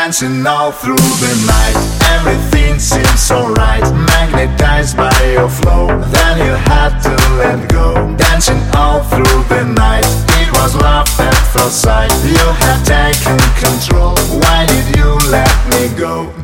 dancing all through the night. Everything seemed so right, magnetized by your flow. Then you had to let go, dancing all through the night. It was love at first sight, you had taken control. Why did you let me go?